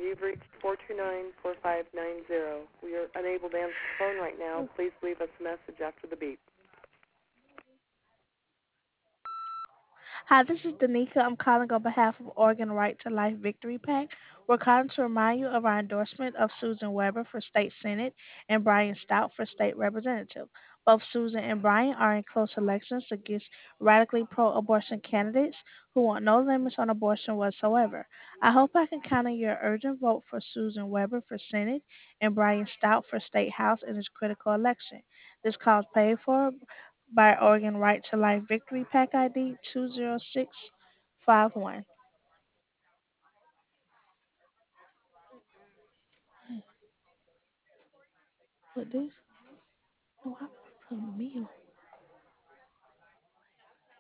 You've reached 429-4590. We are unable to answer the phone right now. Please leave us a message after the beep. Hi, this is Danica. I'm calling on behalf of Oregon Right to Life Victory PAC. We're calling to remind you of our endorsement of Susan Weber for State Senate and Brian Stout for State Representative. Both Susan and Brian are in close elections against radically pro abortion candidates who want no limits on abortion whatsoever. I hope I can count on your urgent vote for Susan Weber for Senate and Brian Stout for State House in this critical election. This call is paid for by Oregon Right to Life Victory Pack ID 20651. What this? Oh, I put a meal.